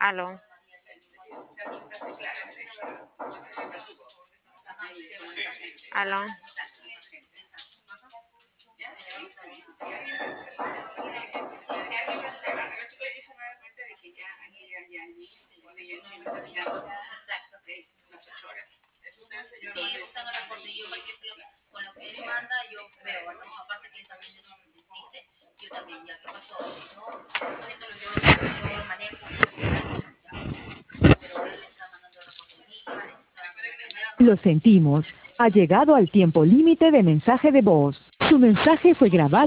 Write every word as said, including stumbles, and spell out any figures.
Aló. Aló. Lo sentimos. Ha llegado al tiempo límite de mensaje de voz. Su mensaje fue grabado